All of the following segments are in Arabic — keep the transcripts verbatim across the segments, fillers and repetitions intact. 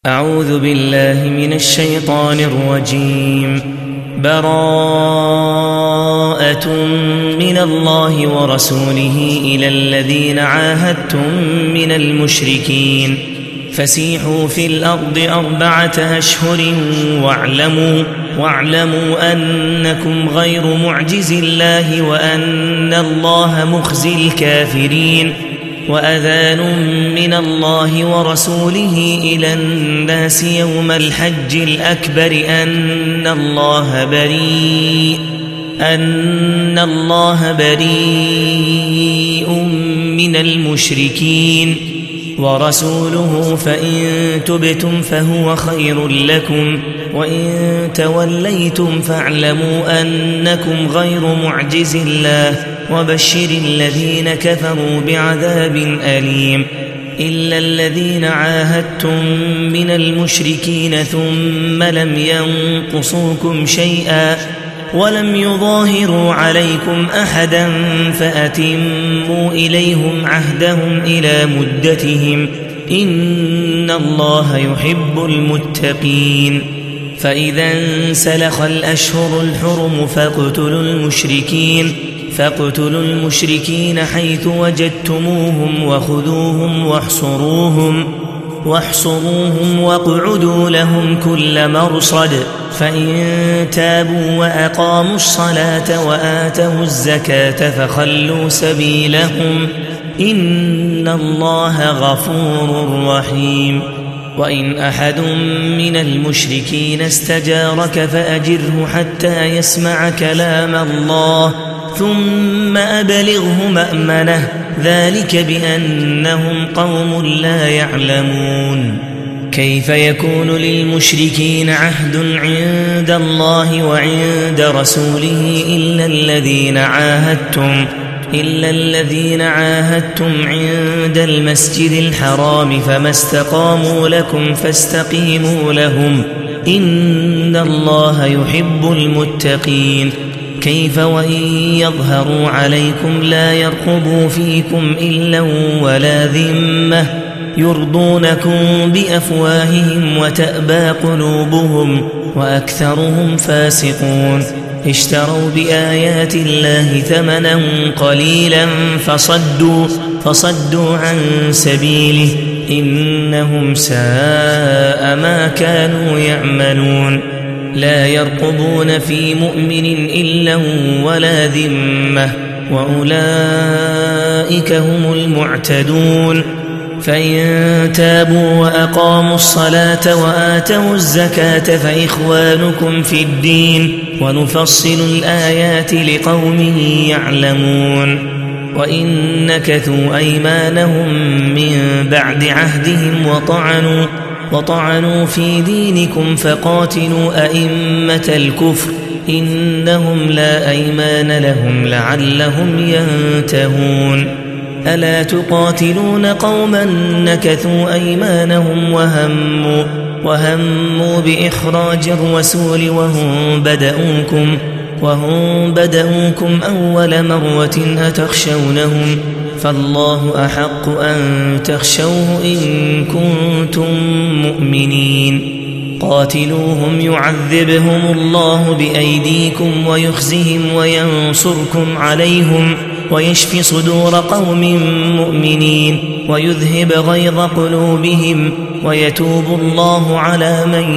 أعوذ بالله من الشيطان الرجيم. براءة من الله ورسوله إلى الذين عاهدتم من المشركين فسيحوا في الأرض أربعة أشهر واعلموا, واعلموا أنكم غير معجز الله وأن الله مخزي الكافرين. وأذان من الله ورسوله إلى الناس يوم الحج الأكبر أن الله بريء أن الله بريء من المشركين ورسوله فإن تبتم فهو خير لكم وإن توليتم فاعلموا أنكم غير معجز الله وبشر الذين كفروا بعذاب أليم. إلا الذين عاهدتم من المشركين ثم لم ينقصوكم شيئا ولم يظاهروا عليكم أحدا فأتموا إليهم عهدهم إلى مدتهم إن الله يحب المتقين. فإذا انسلخ الأشهر الحرم فاقتلوا المشركين فاقتلوا المشركين حيث وجدتموهم وخذوهم واحصروهم واحصروهم واقعدوا لهم كل مرصد. فإن تابوا وأقاموا الصلاة وآتوا الزكاة فخلوا سبيلهم إن الله غفور رحيم. وإن أحد من المشركين استجارك فأجره حتى يسمع كلام الله ثم أبلغه مأمنه ذلك بأنهم قوم لا يعلمون. كيف يكون للمشركين عهد عند الله وعند رسوله إلا الذين عاهدتم إلا الذين عاهدتم عند المسجد الحرام فما استقاموا لكم فاستقيموا لهم إن الله يحب المتقين. كيف وإن يظهروا عليكم لا يرقبوا فيكم إلا ولا ذمة يرضونكم بأفواههم وتأبى قلوبهم وأكثرهم فاسقون. اشتروا بآيات الله ثمنا قليلا فصدوا, فصدوا عن سبيله إنهم ساء ما كانوا يعملون. لا يرقبون في مؤمن إلا ولا ذمة وأولئك هم المعتدون. فإن تابوا وأقاموا الصلاة وآتوا الزكاة فإخوانكم في الدين ونفصل الآيات لقوم يعلمون. وإن نكثوا أيمانهم من بعد عهدهم وطعنوا وطعنوا في دينكم فقاتلوا أئمة الكفر إنهم لا أيمان لهم لعلهم ينتهون. ألا تقاتلون قوما نكثوا أيمانهم وهموا, وهموا بإخراج الرسول وهم بدأوكم, وهم بدأوكم أول مرة أتخشونهم فالله أحق أن تخشوه إن كنتم مؤمنين. قاتلوهم يعذبهم الله بأيديكم ويخزهم وينصركم عليهم ويشفي صدور قوم مؤمنين ويذهب غيظ قلوبهم ويتوب الله على من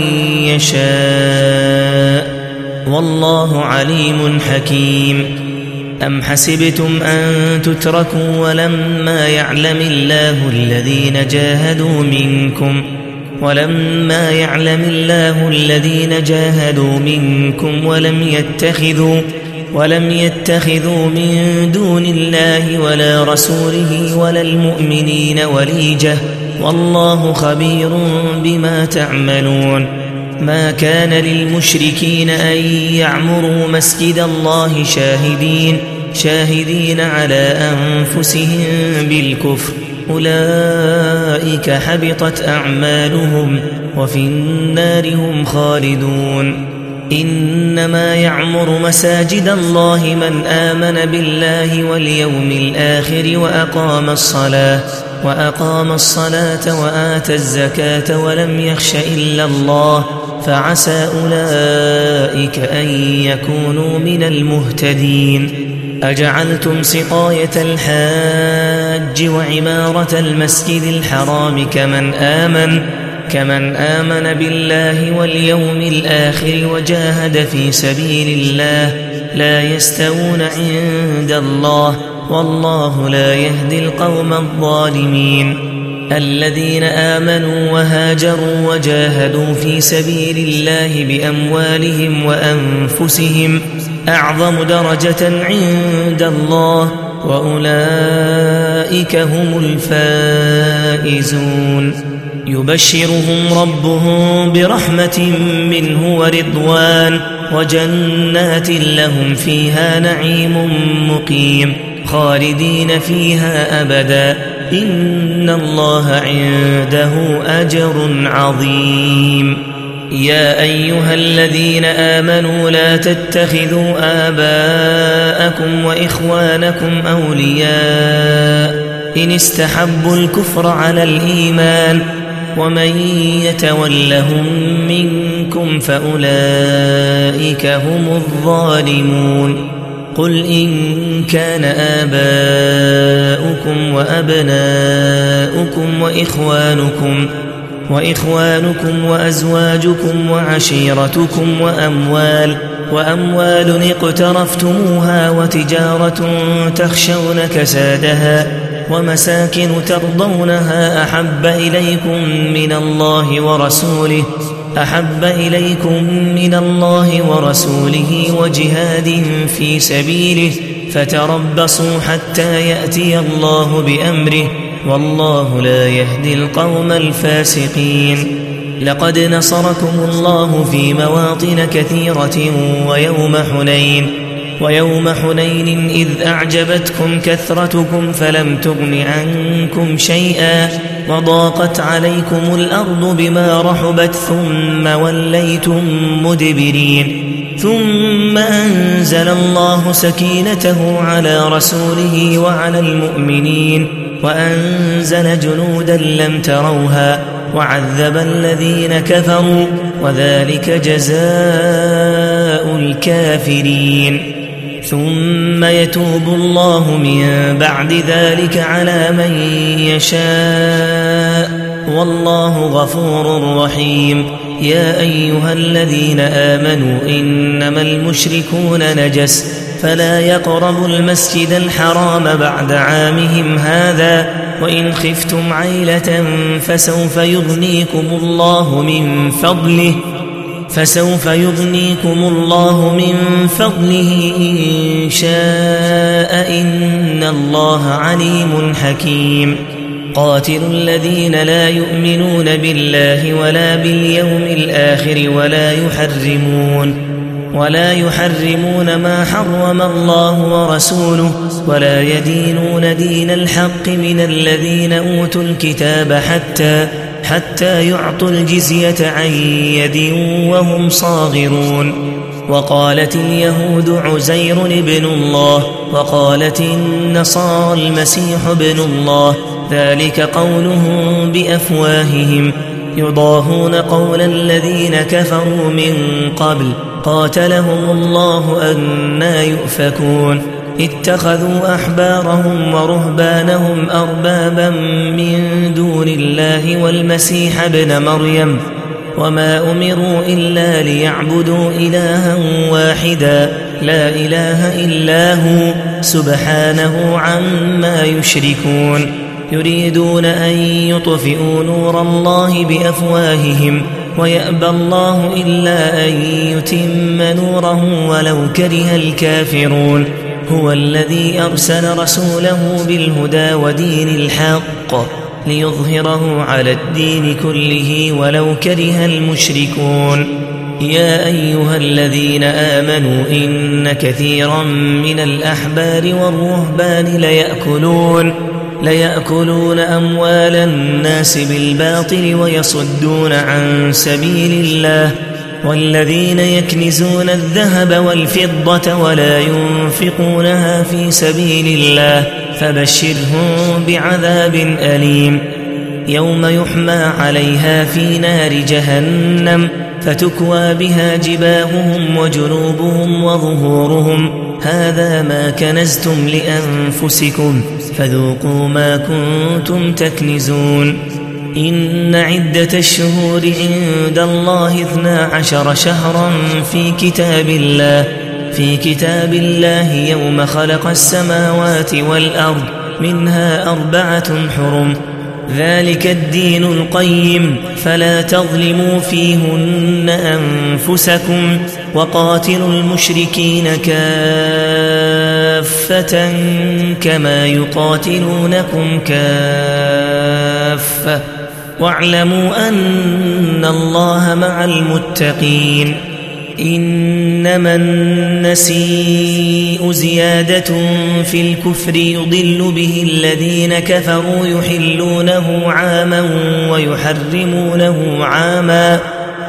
يشاء والله عليم حكيم. أم حسبتم أن تتركوا ولما يعلم الله الذين جاهدوا منكم ولما يعلم الله الذين جاهدوا منكم ولم يتخذوا ولم يتخذوا من دون الله ولا رسوله ولا المؤمنين وليجة والله خبير بما تعملون. ما كان للمشركين أن يعمروا مسجد الله شاهدين شاهدين على أنفسهم بالكفر أولئك حبطت أعمالهم وفي النار هم خالدون. إنما يعمر مساجد الله من آمن بالله واليوم الآخر وأقام الصلاة وأقام الصلاة وآتى الزكاة ولم يخش إلا الله فعسى أولئك أن يكونوا من المهتدين. أجعلتم سقاية الحاج وعمارة المسجد الحرام كمن آمن كمن آمن بالله واليوم الآخر وجاهد في سبيل الله لا يستوون عند الله والله لا يهدي القوم الظالمين. الذين آمنوا وهاجروا وجاهدوا في سبيل الله بأموالهم وأنفسهم أعظم درجة عند الله وأولئك هم الفائزون. يبشرهم ربهم برحمة منه ورضوان وجنات لهم فيها نعيم مقيم خالدين فيها أبدا إن الله عنده أجر عظيم. يا أيها الذين آمنوا لا تتخذوا آباءكم وإخوانكم أولياء إن استحبوا الكفر على الإيمان ومن يتولهم منكم فأولئك هم الظالمون. قل إن كان آباؤكم وأبناؤكم وإخوانكم وإخوانكم وأزواجكم وعشيرتكم وأموال وأموال اقترفتموها وتجارة تخشون كسادها ومساكن ترضونها أحب إليكم من الله ورسوله أحب إليكم من الله ورسوله وجهاد في سبيله فتربصوا حتى يأتي الله بأمره والله لا يهدي القوم الفاسقين. لقد نصركم الله في مواطن كثيرة ويوم حنين ويوم حنين إذ أعجبتكم كثرتكم فلم تغن عنكم شيئا وضاقت عليكم الأرض بما رحبت ثم وليتم مدبرين ثم أنزل الله سكينته على رسوله وعلى المؤمنين وأنزل جنودا لم تروها وعذب الذين كفروا وذلك جزاء الكافرين. ثم يتوب الله من بعد ذلك على من يشاء والله غفور رحيم. يا أيها الذين آمنوا إنما المشركون نجس فلا يقربوا المسجد الحرام بعد عامهم هذا وإن خفتم عيلة فسوف يغنيكم الله من فضله فسوف يغنيكم الله من فضله إن شاء إن الله عليم حكيم. قاتلوا الذين لا يؤمنون بالله ولا باليوم الآخر ولا يحرمون ولا يحرمون ما حرم الله ورسوله ولا يدينون دين الحق من الذين أوتوا الكتاب حتى حتى يعطوا الجزية عن يد وهم صاغرون. وقالت اليهود عزير ابن الله وقالت النصارى المسيح ابن الله ذلك قولهم بأفواههم يضاهون قول الذين كفروا من قبل قاتلهم الله أنى يؤفكون. اتخذوا أحبارهم ورهبانهم أربابا من دون الله والمسيح ابن مريم وما أمروا إلا ليعبدوا إلها واحدا لا إله إلا هو سبحانه عما يشركون. يريدون أن يطفئوا نور الله بأفواههم ويأبى الله إلا أن يتم نوره ولو كره الكافرون. هو الذي أرسل رسوله بالهدى ودين الحق ليظهره على الدين كله ولو كره المشركون. يا أيها الذين آمنوا إن كثيرا من الأحبار والرهبان ليأكلون ليأكلون أموال الناس بالباطل ويصدون عن سبيل الله والذين يكنزون الذهب والفضة ولا ينفقونها في سبيل الله فبشرهم بعذاب أليم يوم يحمى عليها في نار جهنم فتكوى بها جباههم وجنوبهم وظهورهم هذا ما كنزتم لأنفسكم فذوقوا ما كنتم تكنزون إن عدة الشهور عند الله اثنا عشر شهرا في كتاب الله في كتاب الله يوم خلق السماوات والأرض منها أربعة حرم ذلك الدين القيم فلا تظلموا فيهن أنفسكم وقاتلوا المشركين كافة كما يقاتلونكم كافة واعلموا أن الله مع المتقين إنما النسيء زيادة في الكفر يضل به الذين كفروا يحلونه عاما ويحرمونه عاما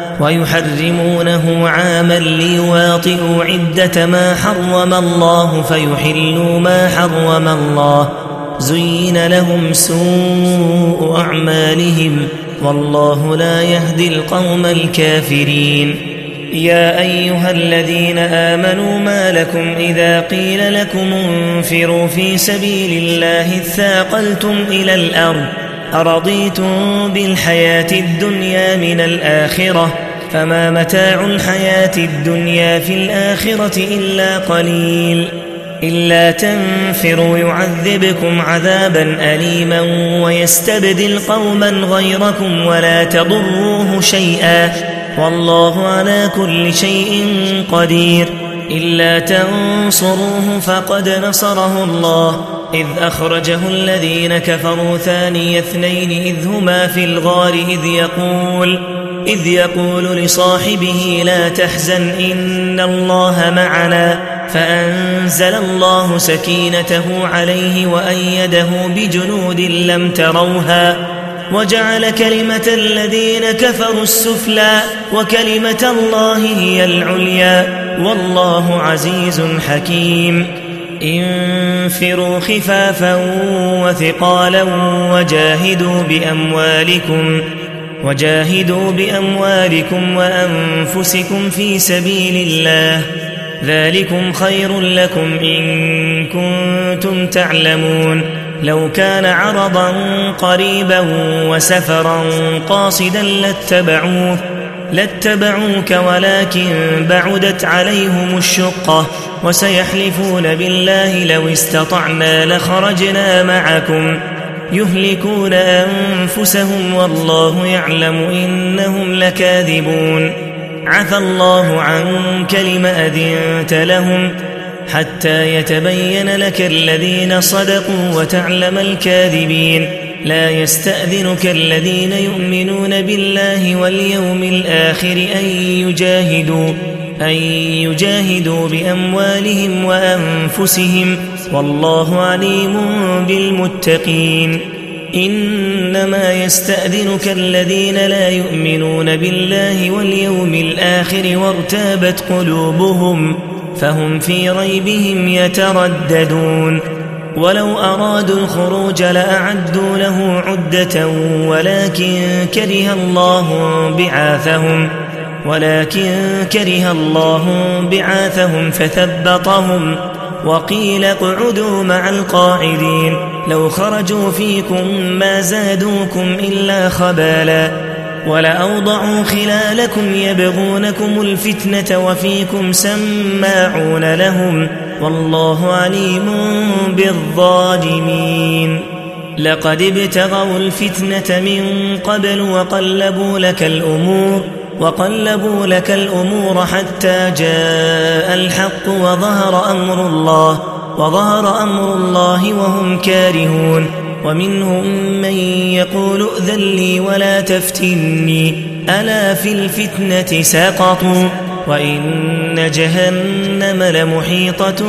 ويحرمونه عاما ليواطئوا عدة ما حرم الله فيحلوا ما حرم الله زين لهم سوء أعمالهم والله لا يهدي القوم الكافرين يا أيها الذين آمنوا ما لكم إذا قيل لكم انفروا في سبيل الله اثاقلتم إلى الأرض أرضيتم بالحياة الدنيا من الآخرة فما متاع الحياة الدنيا في الآخرة إلا قليل إلا تنفروا يعذبكم عذابا أليما ويستبدل قوما غيركم ولا تضروه شيئا والله على كل شيء قدير إلا تنصروه فقد نصره الله إذ أخرجه الذين كفروا ثاني اثنين إذ هما في الغار إذ يقول إذ يقول لصاحبه لا تحزن إن الله معنا فأنزل الله سكينته عليه وأيده بجنود لم تروها وجعل كلمة الذين كفروا السفلى وكلمة الله هي العليا والله عزيز حكيم انفروا خفافا وثقالا وجاهدوا بأموالكم وجاهدوا بأموالكم وأنفسكم في سبيل الله ذلكم خير لكم إن كنتم تعلمون لو كان عرضا قريبا وسفرا قاصدا لاتبعوه لاتبعوك ولكن بعدت عليهم الشقة وسيحلفون بالله لو استطعنا لخرجنا معكم يهلكون أنفسهم والله يعلم إنهم لكاذبون عفى الله عنك لم أذنت لهم حتى يتبين لك الذين صدقوا وتعلم الكاذبين لا يستأذنك الذين يؤمنون بالله واليوم الآخر أن يجاهدوا أن يجاهدوا بأموالهم وأنفسهم والله عليم بالمتقين إنما يستأذنك الذين لا يؤمنون بالله واليوم الآخر وارتابت قلوبهم فهم في ريبهم يترددون ولو أرادوا الخروج لأعدوا له عدة ولكن كره الله بعاثهم ولكن كره الله بعاثهم فثبطهم وقيل اقعدوا مع القاعدين لو خرجوا فيكم ما زادوكم إلا خبالا ولأوضعوا خلالكم يبغونكم الفتنة وفيكم سماعون لهم والله عليم بالظالمين لقد ابتغوا الفتنة من قبل وقلبوا لك الأمور وقلبوا لك الأمور حتى جاء الحق وظهر أمر الله وظهر أمر الله وهم كارهون ومنهم من يقول ائذن لي ولا تفتني ألا في الفتنة سقطوا وإن جهنم لمحيطة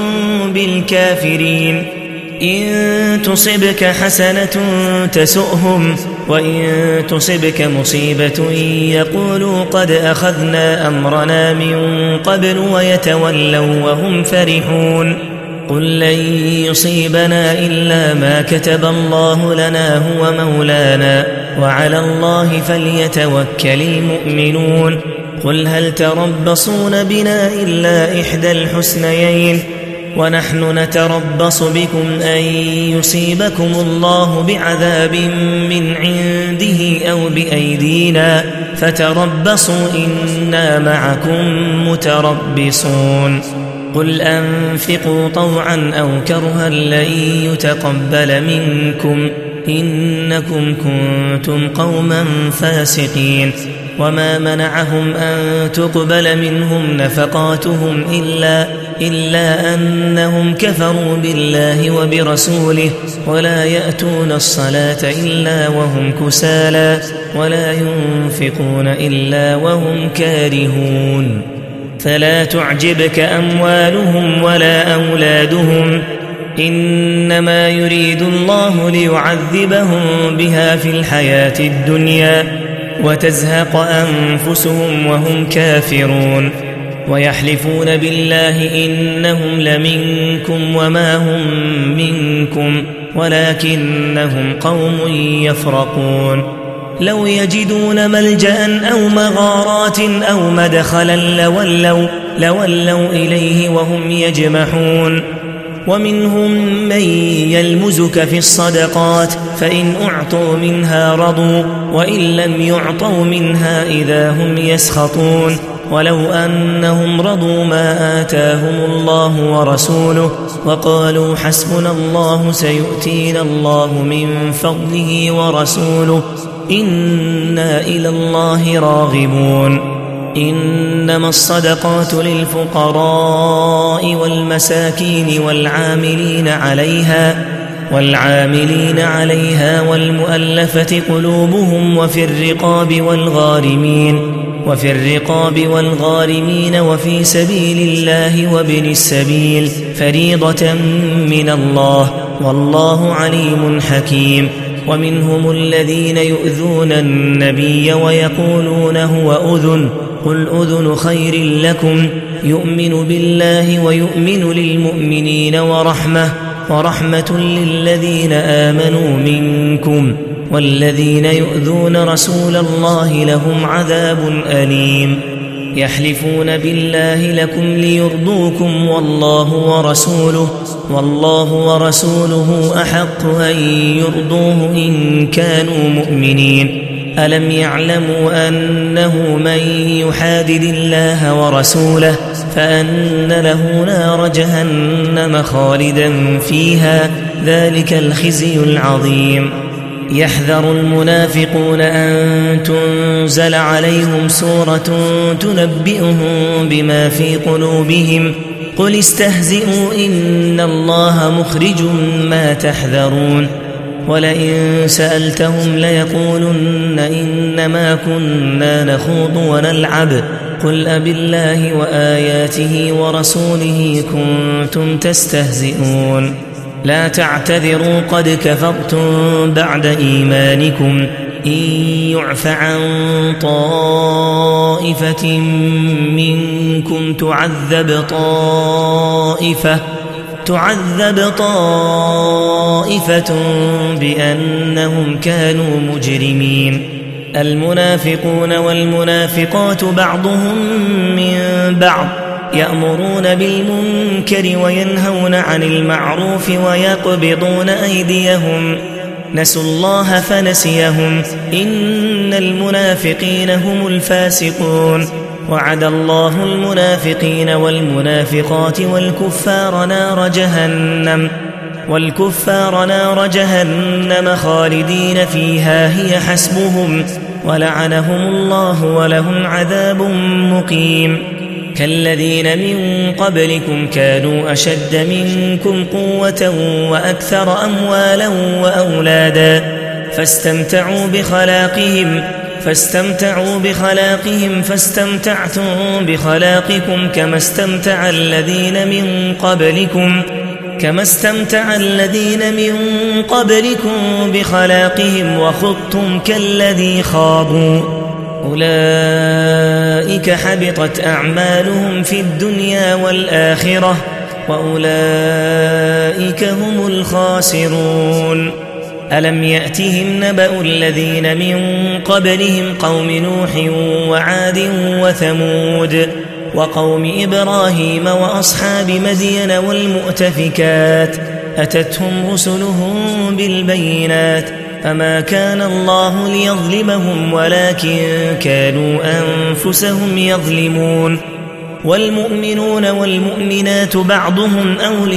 بالكافرين إن تصبك حسنة تسؤهم وإن تصبك مصيبة يقولوا قد أخذنا أمرنا من قبل ويتولوا وهم فرحون قل لن يصيبنا إلا ما كتب الله لنا هو مولانا وعلى الله فليتوكل المؤمنون قل هل تربصون بنا إلا إحدى الحسنيين ونحن نتربص بكم أن يصيبكم الله بعذاب من عنده أو بأيدينا فتربصوا إنا معكم متربصون قل أنفقوا طوعا أو كرها لن يتقبل منكم إنكم كنتم قوما فاسقين وما منعهم أن تقبل منهم نفقاتهم إلا, إلا أنهم كفروا بالله وبرسوله ولا يأتون الصلاة إلا وهم كسالى ولا ينفقون إلا وهم كارهون فلا تعجبك أموالهم ولا أولادهم إنما يريد الله ليعذبهم بها في الحياة الدنيا وتزهق أنفسهم وهم كافرون ويحلفون بالله إنهم لمنكم وما هم منكم ولكنهم قوم يفرقون لو يجدون ملجأ أو مغارات أو مدخلا لولوا, لولوا إليه وهم يجمحون ومنهم من يلمزك في الصدقات فإن أعطوا منها رضوا وإن لم يعطوا منها إذا هم يسخطون ولو أنهم رضوا ما آتاهم الله ورسوله وقالوا حسبنا الله سيؤتينا الله من فضله ورسوله إنا إلى الله راغبون إنما الصدقات للفقراء والمساكين والعاملين عليها والعاملين عليها والمؤلفة قلوبهم وفي الرقاب والغارمين وفي الرقاب والغارمين وفي سبيل الله وابن السبيل فريضة من الله والله عليم حكيم ومنهم الذين يؤذون النبي ويقولون هو أذن قل أذن خير لكم يؤمن بالله ويؤمن للمؤمنين ورحمة ورحمة للذين آمنوا منكم والذين يؤذون رسول الله لهم عذاب أليم يحلفون بالله لكم ليرضوكم والله ورسوله والله ورسوله أحق أن يرضوه إن كانوا مؤمنين ألم يعلموا أنه من يحادد الله ورسوله فأن له نار جهنم خالدا فيها ذلك الخزي العظيم يحذر المنافقون أن تنزل عليهم سورة تنبئهم بما في قلوبهم قل استهزئوا إن الله مخرج ما تحذرون ولئن سألتهم ليقولن إنما كنا نخوض ونلعب قل أبالله وآياته ورسوله كنتم تستهزئون لا تعتذروا قد كفرتم بعد إيمانكم إن يعف عن طائفة منكم تعذب طائفة تعذب طائفة بأنهم كانوا مجرمين المنافقون والمنافقات بعضهم من بعض يأمرون بالمنكر وينهون عن المعروف ويقبضون أيديهم نسوا الله فنسيهم إن المنافقين هم الفاسقون وعد الله المنافقين والمنافقات والكفار نار جهنم والكفار نار جهنم خالدين فيها هي حسبهم ولعنهم الله ولهم عذاب مقيم كالذين من قبلكم كانوا أشد منكم قوة وأكثر أموالا وأولادا فاستمتعوا بخلاقهم فاستمتعوا بخلاقهم فاستمتعتم بخلاقكم كما استمتع الذين من قبلكم كما استمتع الذين من قبلكم بخلاقهم وخضتم كالذي خاضوا أولئك حبطت أعمالهم في الدنيا والآخرة وأولئك هم الخاسرون ألم يأتهم نبأ الذين من قبلهم قوم نوح وعاد وثمود وقوم إبراهيم وأصحاب مدين والمؤتفكات أتتهم رسلهم بالبينات فما كان الله ليظلمهم ولكن كانوا أنفسهم يظلمون والمؤمنون والمؤمنات بعضهم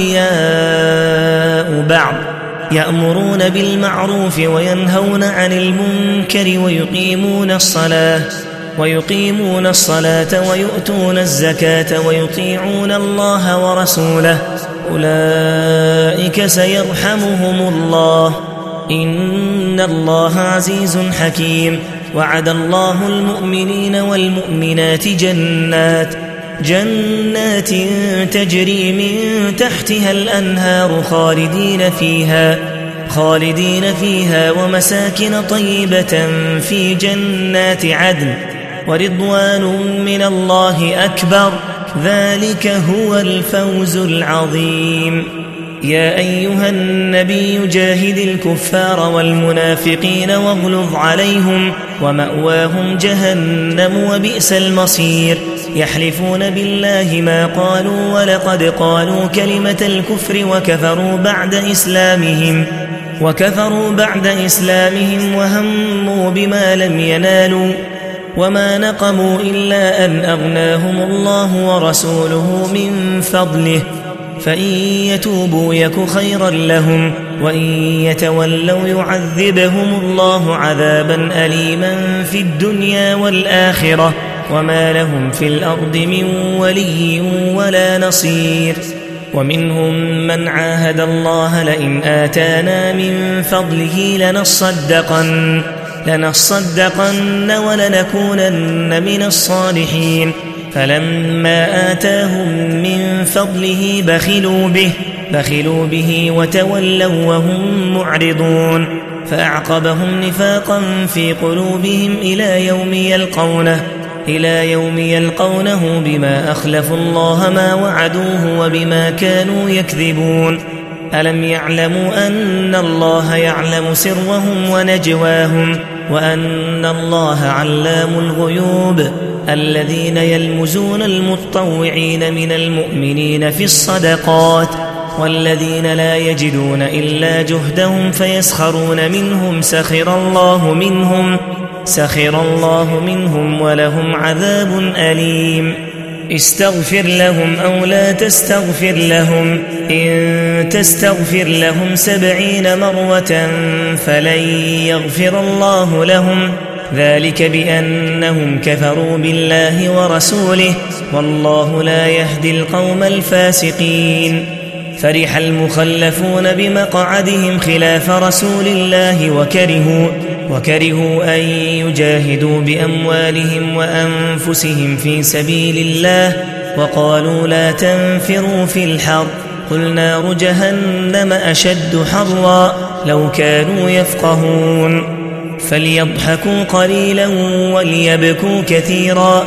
أولياء بعض يأمرون بالمعروف وينهون عن المنكر ويقيمون الصلاة ويقيمون الصلاة ويؤتون الزكاة ويطيعون الله ورسوله أولئك سيرحمهم الله إن الله عزيز حكيم وعد الله المؤمنين والمؤمنات جنات جنات تجري من تحتها الأنهار خالدين فيها خالدين فيها ومساكن طيبة في جنات عدن ورضوان من الله أكبر ذلك هو الفوز العظيم يا أيها النبي جاهد الكفار والمنافقين واغلظ عليهم ومأواهم جهنم وبئس المصير يحلفون بالله ما قالوا ولقد قالوا كلمة الكفر وكفروا بعد إسلامهم وكفروا بعد إسلامهم وهموا بما لم ينالوا وما نقموا إلا أن أغناهم الله ورسوله من فضله فإن يتوبوا يك خيرا لهم وإن يتولوا يعذبهم الله عذابا أليما في الدنيا والآخرة وما لهم في الأرض من ولي ولا نصير ومنهم من عاهد الله لئن آتانا من فضله لنصدقن لنصدقن ولنكونن من الصالحين فلما آتاهم من فضله بخلوا به بخلوا به وتولوا وهم معرضون فأعقبهم نفاقا في قلوبهم إلى يوم يلقونه إلى يوم يلقونه بما أخلفوا الله ما وعدوه وبما كانوا يكذبون ألم يعلموا أن الله يعلم سرهم ونجواهم وأن الله علام الغيوب الذين يلمزون المتطوعين من المؤمنين في الصدقات والذين لا يجدون إلا جهدهم فيسخرون منهم سخر الله منهم سخر الله منهم ولهم عذاب أليم استغفر لهم أو لا تستغفر لهم إن تستغفر لهم سبعين مرة فلن يغفر الله لهم ذلك بأنهم كفروا بالله ورسوله والله لا يهدي القوم الفاسقين فرح المخلفون بمقعدهم خلاف رسول الله وكرهوا وكرهوا أن يجاهدوا بأموالهم وأنفسهم في سبيل الله وقالوا لا تنفروا في الحر قل نار جهنم أشد حرا لو كانوا يفقهون فليضحكوا قليلا وليبكوا كثيرا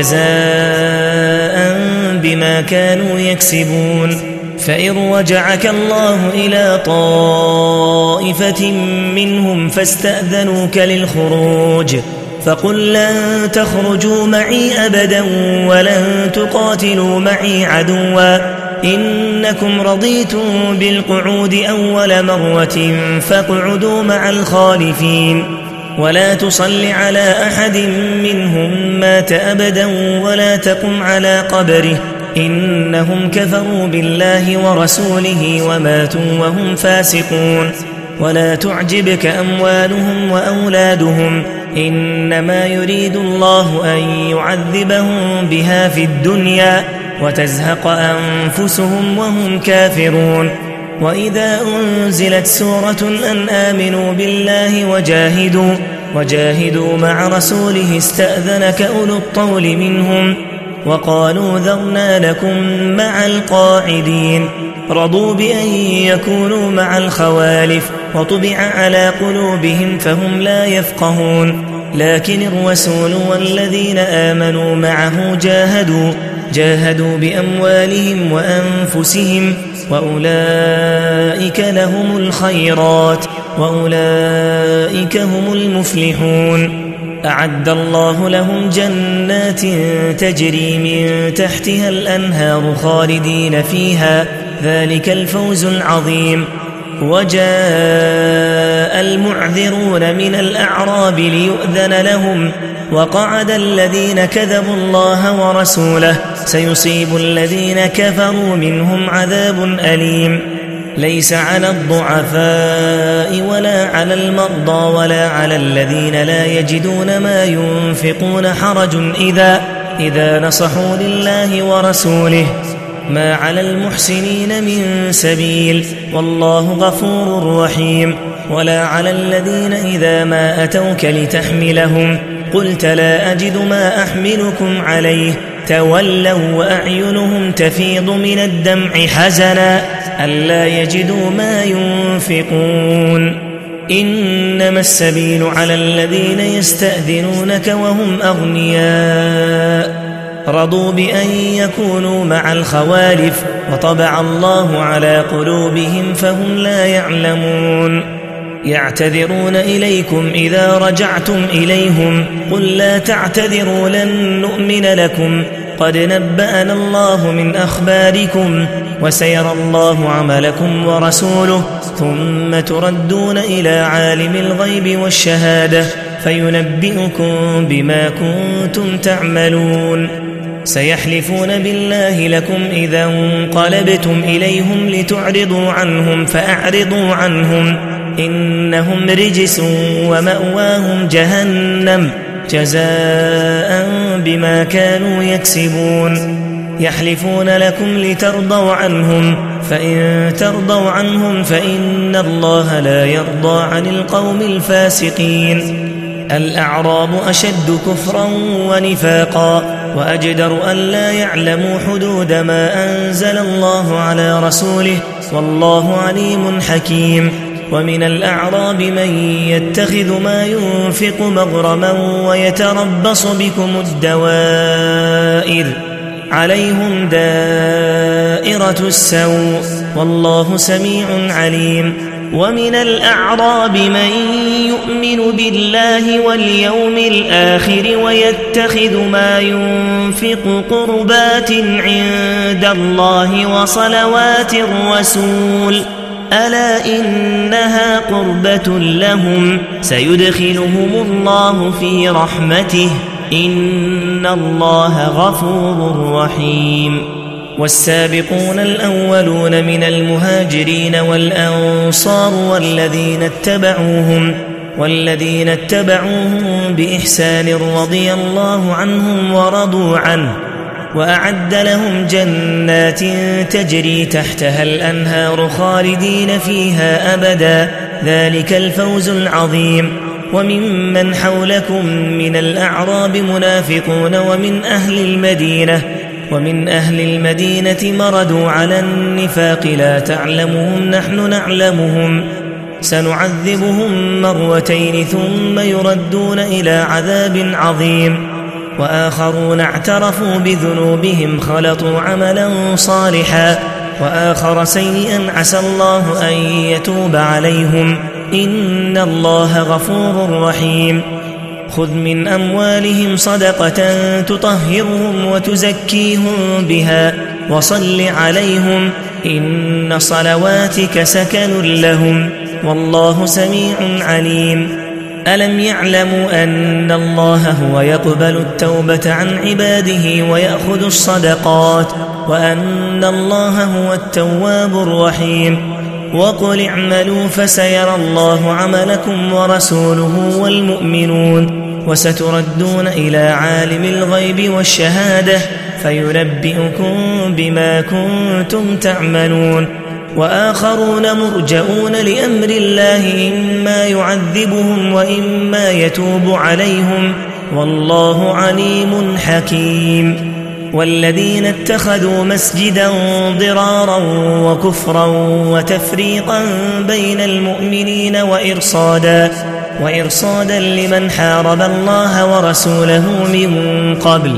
جزاء بما كانوا يكسبون فإن رجعك الله إلى طائفة منهم فاستأذنوك للخروج فقل لن تخرجوا معي أبدا ولن تقاتلوا معي عدوا إنكم رضيتم بالقعود أول مرة فاقعدوا مع الخالفين ولا تصل على أحد منهم مات أبدا ولا تقم على قبره إنهم كفروا بالله ورسوله وماتوا وهم فاسقون ولا تعجبك أموالهم وأولادهم إنما يريد الله أن يعذبهم بها في الدنيا وتزهق أنفسهم وهم كافرون وإذا أنزلت سورة أن آمنوا بالله وجاهدوا وجاهدوا مع رسوله استأذنك أولو الطول منهم وقالوا ذرنا لكم مع القاعدين رضوا بأن يكونوا مع الخوالف وطبع على قلوبهم فهم لا يفقهون لكن الرسول والذين آمنوا معه جاهدوا جاهدوا بأموالهم وأنفسهم وأولئك لهم الخيرات وأولئك هم المفلحون أعد الله لهم جنات تجري من تحتها الأنهار خالدين فيها ذلك الفوز العظيم. وجاء المعذرون من الأعراب ليؤذن لهم وقعد الذين كذبوا الله ورسوله سيصيب الذين كفروا منهم عذاب أليم. ليس على الضعفاء ولا على المرضى ولا على الذين لا يجدون ما ينفقون حرج إذا, إذا نصحوا لله ورسوله ما على المحسنين من سبيل والله غفور رحيم. ولا على الذين إذا ما أتوك لتحملهم قلت لا أجد ما أحملكم عليه تولوا وأعينهم تفيض من الدمع حزنا ألا يجدوا ما ينفقون. إنما السبيل على الذين يستأذنونك وهم أغنياء رضوا بأن يكونوا مع الخوالف وطبع الله على قلوبهم فهم لا يعلمون. يعتذرون إليكم إذا رجعتم إليهم قل لا تعتذروا لن نؤمن لكم قد نبأنا الله من أخباركم وسيرى الله عملكم ورسوله ثم تردون إلى عالم الغيب والشهادة فينبئكم بما كنتم تعملون. سيحلفون بالله لكم إذا انقلبتم إليهم لتعرضوا عنهم فأعرضوا عنهم إنهم رجس ومأواهم جهنم جزاء بما كانوا يكسبون. يحلفون لكم لترضوا عنهم فإن ترضوا عنهم فإن الله لا يرضى عن القوم الفاسقين. الأعراب أشد كفرا ونفاقا وأجدر أن لا يعلموا حدود ما أنزل الله على رسوله والله عليم حكيم. ومن الأعراب من يتخذ ما ينفق مغرما ويتربص بكم الدوائر عليهم دائرة السوء والله سميع عليم. ومن الأعراب من يؤمن بالله واليوم الآخر ويتخذ ما ينفق قربات عند الله وصلوات الرسول ألا إنها قربة لهم سيدخلهم الله في رحمته إن الله غفور رحيم. والسابقون الأولون من المهاجرين والأنصار والذين اتبعوهم والذين اتبعوهم بإحسان رضي الله عنهم ورضوا عنه وأعد لهم جنات تجري تحتها الأنهار خالدين فيها أبدا ذلك الفوز العظيم. وممن حولكم من الأعراب منافقون ومن أهل المدينة ومن أهل المدينة مردوا على النفاق لا تعلمهم نحن نعلمهم سنعذبهم مرتين ثم يردون إلى عذاب عظيم. وآخرون اعترفوا بذنوبهم خلطوا عملا صالحا وآخر سيئا عسى الله أن يتوب عليهم إن الله غفور رحيم. خذ من أموالهم صدقة تطهرهم وتزكيهم بها وصل عليهم إن صلواتك سكن لهم والله سميع عليم. ألم يعلموا أن الله هو يقبل التوبة عن عباده ويأخذ الصدقات وأن الله هو التواب الرحيم. وقل اعملوا فسيرى الله عملكم ورسوله والمؤمنون وستردون إلى عالم الغيب والشهادة فينبئكم بما كنتم تعملون. وآخرون مرجؤون لأمر الله إما يعذبهم وإما يتوب عليهم والله عليم حكيم. والذين اتخذوا مسجدا ضرارا وكفرا وتفريقا بين المؤمنين وإرصادا, وإرصادا لمن حارب الله ورسوله من قبل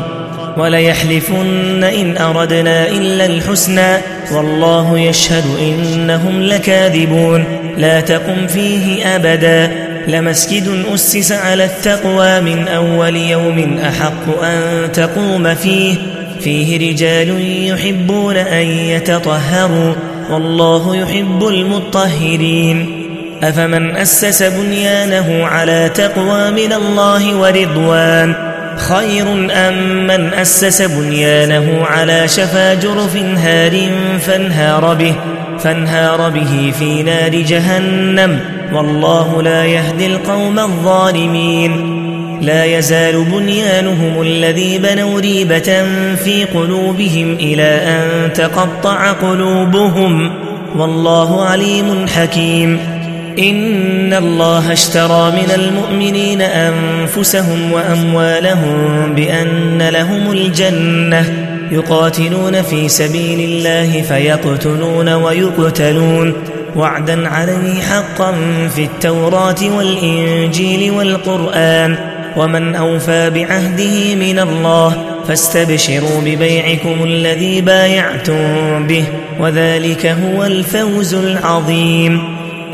وليحلفن إن أردنا إلا الحسنى والله يشهد إنهم لكاذبون. لا تقم فيه أبدا لمسجد أسس على التقوى من أول يوم أحق أن تقوم فيه فيه رجال يحبون أن يتطهروا والله يحب المطهرين. أفمن أسس بنيانه على تقوى من الله ورضوان خير أم من أسس بنيانه على شفا جرف هار فانهار به, فانهار به في نار جهنم والله لا يهدي القوم الظالمين. لا يزال بنيانهم الذي بنوا ريبة في قلوبهم إلى أن تقطع قلوبهم والله عليم حكيم. إن الله اشترى من المؤمنين أنفسهم وأموالهم بأن لهم الجنة يقاتلون في سبيل الله فيقتلون ويقتلون وعدا عليه حقا في التوراة والإنجيل والقرآن ومن أوفى بعهده من الله فاستبشروا ببيعكم الذي بايعتم به وذلك هو الفوز العظيم.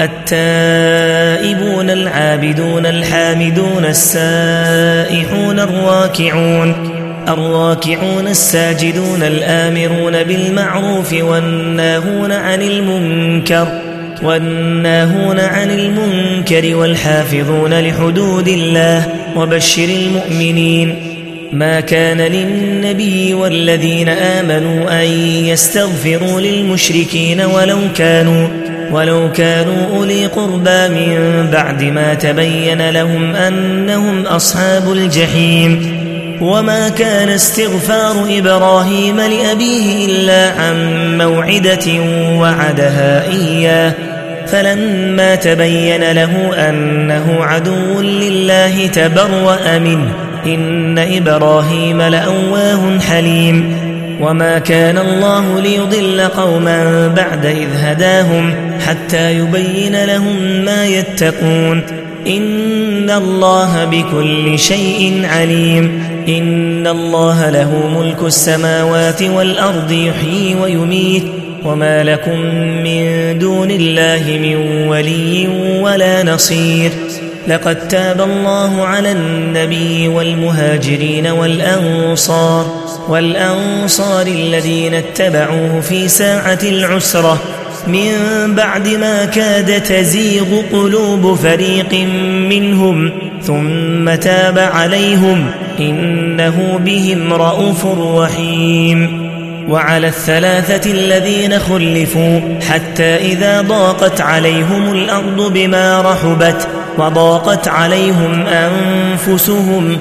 التائبون العابدون الحامدون السائحون الراكعون الراكعون الساجدون الآمرون بالمعروف والناهون عن المنكر والناهون عن المنكر والحافظون لحدود الله وبشر المؤمنين. ما كان للنبي والذين آمنوا أن يستغفروا للمشركين ولو كانوا ولو كانوا أولي قربى من بعد ما تبين لهم أنهم أصحاب الجحيم. وما كان استغفار إبراهيم لأبيه إلا عن موعدة وعدها إياه فلما تبين له أنه عدو لله تبرأ منه إن إبراهيم لأواه حليم. وما كان الله ليضل قوما بعد إذ هداهم حتى يبين لهم ما يتقون إن الله بكل شيء عليم. إن الله له ملك السماوات والأرض يحيي ويميت وما لكم من دون الله من ولي ولا نصير. لقد تاب الله على النبي والمهاجرين والأنصار والأنصار الذين اتبعوه في ساعة العسرة من بعد ما كاد تزيغ قلوب فريق منهم ثم تاب عليهم إنه بهم رءوف رحيم. وعلى الثلاثة الذين خلفوا حتى إذا ضاقت عليهم الأرض بما رحبت وضاقت عليهم أنفسهم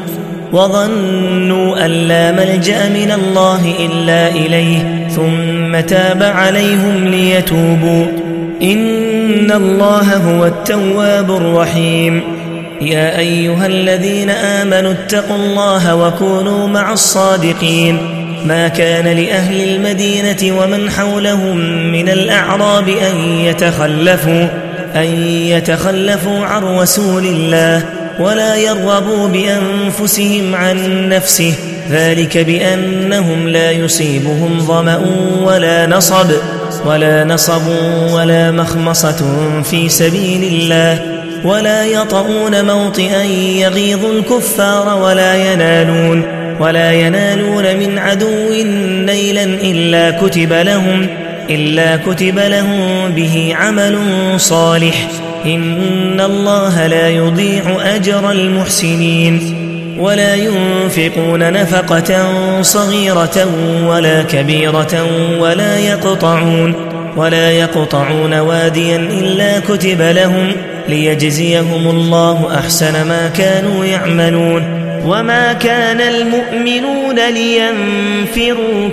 وظنوا أن لا ملجأ من الله إلا إليه ثم تاب عليهم ليتوبوا إن الله هو التواب الرحيم. يا أيها الذين آمنوا اتقوا الله وكونوا مع الصادقين. ما كان لأهل المدينة ومن حولهم من الأعراب أن يتخلفوا أن يتخلفوا عن رسول الله ولا يرغبوا بأنفسهم عن نفسه ذلك بأنهم لا يصيبهم ظمأ ولا نصب ولا نصب ولا مخمصة في سبيل الله ولا يطؤون موطئا يغيظ الكفار ولا ينالون ولا ينالون من عدو نيلا إلا كتب لهم إلا كتب لهم به عمل صالح إن الله لا يضيع أجر المحسنين. ولا ينفقون نفقة صغيرة ولا كبيرة ولا يقطعون ولا يقطعون واديا إلا كتب لهم ليجزيهم الله أحسن ما كانوا يعملون. وما كان المؤمنون لينفروا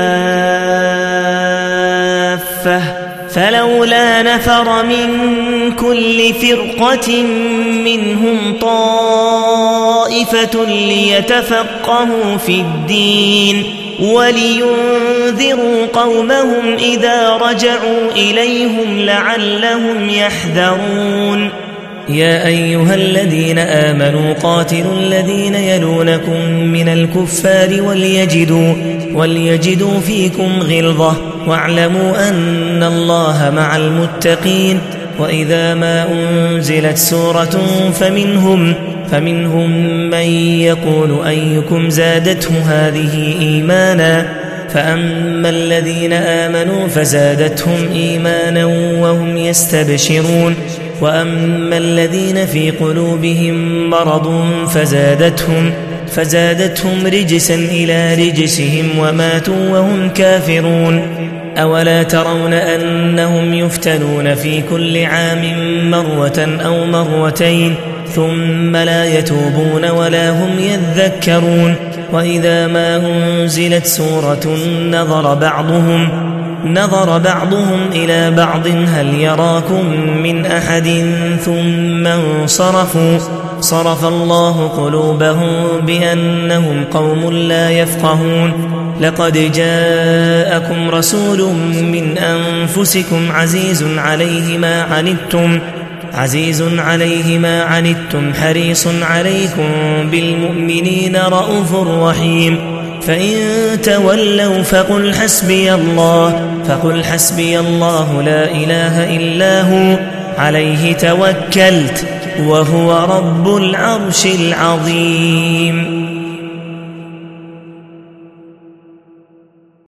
كافة فلولا نفر من كل فرقة منهم طائفة ليتفقهوا في الدين ولينذروا قومهم إذا رجعوا إليهم لعلهم يحذرون يا أيها الذين آمنوا قاتلوا الذين يلونكم من الكفار وليجدوا, وليجدوا فيكم غلظة واعلموا أن الله مع المتقين وإذا ما أنزلت سورة فمنهم, فمنهم من يقول أيكم زادته هذه إيمانا فأما الذين آمنوا فزادتهم إيمانا وهم يستبشرون وأما الذين في قلوبهم مرض فزادتهم, فزادتهم رجسا إلى رجسهم وماتوا وهم كافرون أولا ترون أنهم يفتنون في كل عام مرة أو مرتين ثم لا يتوبون ولا هم يذكرون وإذا ما أنزلت سورة نظر بعضهم نظر بعضهم إلى بعض هل يراكم من أحد ثم انصرفوا صرف الله قلوبهم بأنهم قوم لا يفقهون لقد جاءكم رسول من أنفسكم عزيز عليه ما عنتم عزيز عليه ما عنتم حريص عليكم بالمؤمنين رؤوف رحيم فإن تولوا فقل حسبي الله فقل حسبي الله لا إله إلا هو عليه توكلت وهو رب العرش العظيم